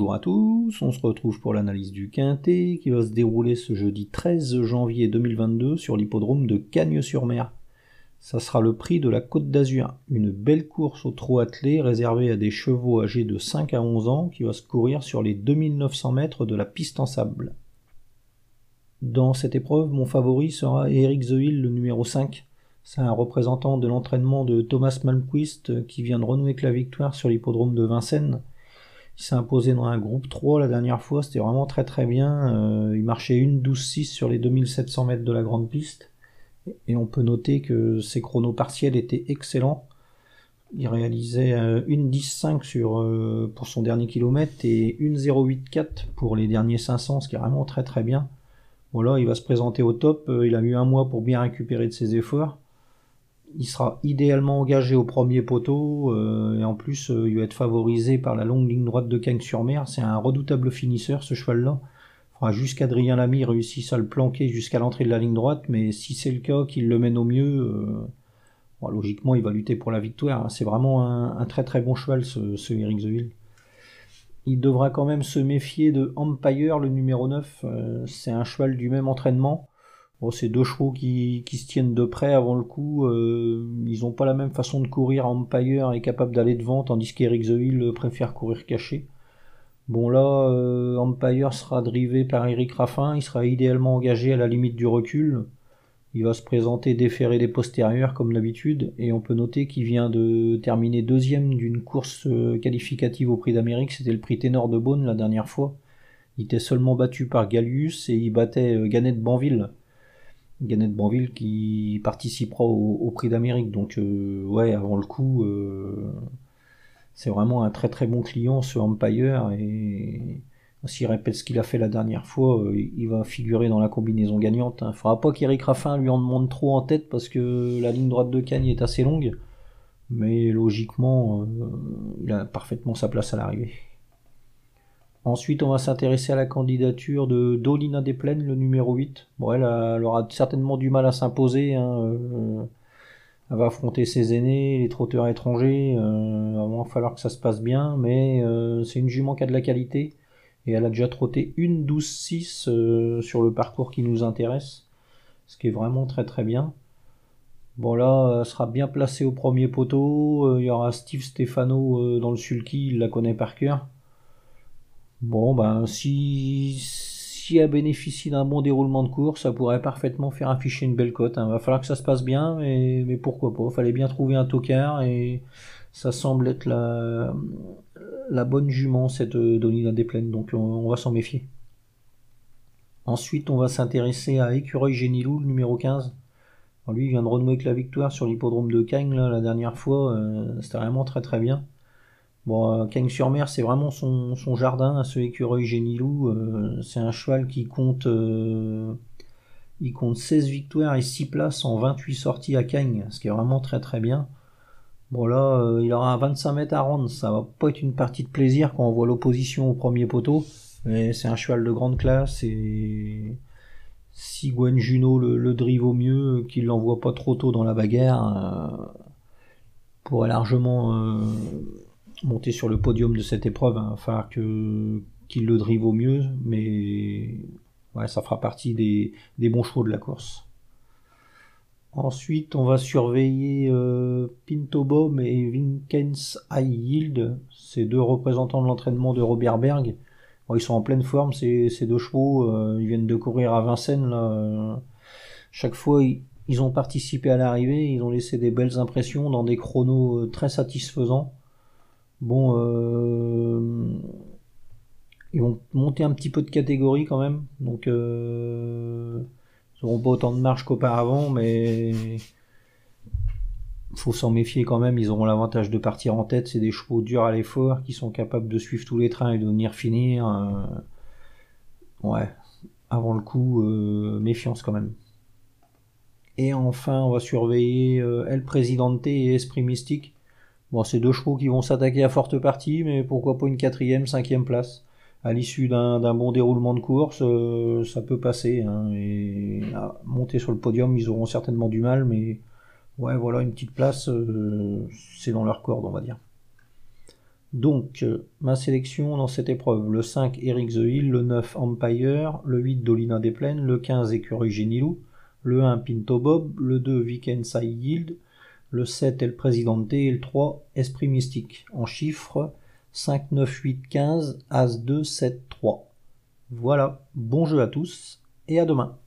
Bonjour à tous, on se retrouve pour l'analyse du Quintet qui va se dérouler ce jeudi 13 janvier 2022 sur l'hippodrome de Cagnes-sur-Mer. Ça sera le prix de la Côte d'Azur, une belle course au trot attelé réservée à des chevaux âgés de 5 à 11 ans qui va se courir sur les 2900 mètres de la piste en sable. Dans cette épreuve, mon favori sera Eric The Hill, le numéro 5. C'est un représentant de l'entraînement de Thomas Malmquist qui vient de renouer avec la victoire sur l'hippodrome de Vincennes. Il s'est imposé dans un groupe 3 la dernière fois, c'était vraiment très bien. Il marchait 1:12,6 sur les 2700 mètres de la grande piste. Et on peut noter que ses chronos partiels étaient excellents. Il réalisait 1:10,5 pour son dernier kilomètre et 1:08,4 pour les derniers 500, ce qui est vraiment très bien. Voilà, il va se présenter au top, il a eu un mois pour bien récupérer de ses efforts. Il sera idéalement engagé au premier poteau et en plus il va être favorisé par la longue ligne droite de Cagnes-sur-Mer. C'est un redoutable finisseur ce cheval-là. Il faudra juste qu'Adrien Lamy réussisse à le planquer jusqu'à l'entrée de la ligne droite, mais si c'est le cas, qu'il le mène au mieux, logiquement il va lutter pour la victoire. C'est vraiment un très bon cheval ce Eric The Hill. Il devra quand même se méfier de Empire, le numéro 9. C'est un cheval du même entraînement. Bon, c'est deux chevaux qui se tiennent de près avant le coup. Ils n'ont pas la même façon de courir. Empire est capable d'aller devant, tandis qu'Eric The Hill préfère courir caché. Bon là, Empire sera drivé par Eric Raffin. Il sera idéalement engagé à la limite du recul. Il va se présenter déféré des postérieurs comme d'habitude. Et on peut noter qu'il vient de terminer deuxième d'une course qualificative au Prix d'Amérique. C'était le Prix Ténor de Beaune la dernière fois. Il était seulement battu par Gallius et il battait Ganet de Banville. Ganet de Banville qui participera au Prix d'Amérique. Donc ouais, avant le coup, c'est vraiment un très bon client ce Empire. Et s'il répète ce qu'il a fait la dernière fois, il va figurer dans la combinaison gagnante. Il faudra pas qu'Eric Raffin lui en demande trop en tête parce que la ligne droite de Cagnes est assez longue. Mais logiquement, il a parfaitement sa place à l'arrivée. Ensuite, on va s'intéresser à la candidature de Dolina des Plaines, le numéro 8. Bon, elle aura certainement du mal à s'imposer. Elle va affronter ses aînés, les trotteurs étrangers. Il va falloir que ça se passe bien, mais c'est une jument qui a de la qualité. Et elle a déjà trotté 1:12,6 sur le parcours qui nous intéresse, ce qui est vraiment très bien. Bon là, elle sera bien placée au premier poteau. Il y aura Steve Stefano dans le sulky, il la connaît par cœur. Bon, ben, si elle bénéficie d'un bon déroulement de course, ça pourrait parfaitement faire afficher une belle cote. Il va falloir que ça se passe bien, mais pourquoi pas. Il fallait bien trouver un tocard et ça semble être la bonne jument, cette Dolina des Plaines, donc on va s'en méfier. Ensuite, on va s'intéresser à Écureuil Génilou, le numéro 15. Alors, lui, il vient de renouer avec la victoire sur l'hippodrome de Cagnes la dernière fois. C'était vraiment très bien. Bon, Cagnes-sur-Mer, c'est vraiment son jardin, à ce Écureuil Génilou. C'est un cheval qui compte 16 victoires et 6 places en 28 sorties à Cagnes, ce qui est vraiment très bien. Bon là, il aura 25 mètres à rendre, ça va pas être une partie de plaisir quand on voit l'opposition au premier poteau, mais c'est un cheval de grande classe et si Gwen Juno le drive au mieux, qu'il l'envoie pas trop tôt dans la bagarre, pourrait largement monter sur le podium de cette épreuve. Il va falloir qu'il le drive au mieux, mais ouais, ça fera partie des bons chevaux de la course. Ensuite, on va surveiller Pinto Bomb et Vinkens High Yield, ces deux représentants de l'entraînement de Robert Berg. Bon, ils sont en pleine forme, ces deux chevaux. Ils viennent de courir à Vincennes. Là. Chaque fois, ils ont participé à l'arrivée, ils ont laissé des belles impressions dans des chronos très satisfaisants. Bon, ils vont monter un petit peu de catégorie quand même, donc ils n'auront pas autant de marge qu'auparavant, mais faut s'en méfier quand même. Ils auront l'avantage de partir en tête. C'est des chevaux durs à l'effort qui sont capables de suivre tous les trains et de venir finir. Ouais, avant le coup, méfiance quand même. Et enfin, on va surveiller El Presidente et Esprit Mystique. Bon, c'est deux chevaux qui vont s'attaquer à forte partie, mais pourquoi pas une 4e, 5e place. À l'issue d'un bon déroulement de course, ça peut passer. Et monter sur le podium, ils auront certainement du mal, mais ouais, voilà, une petite place, c'est dans leur corde, on va dire. Donc, ma sélection dans cette épreuve, le 5 Eric the Hill, le 9 Empire, le 8 Dolina des Plaines, le 15 Écurie Genilou, le 1 Pinto Bob, le 2 Weekend Side Yield, le 7 El Presidente et le 3 Esprit Mystique. En chiffres 5, 9, 8, 15, As 2, 7, 3. Voilà, bon jeu à tous et à demain.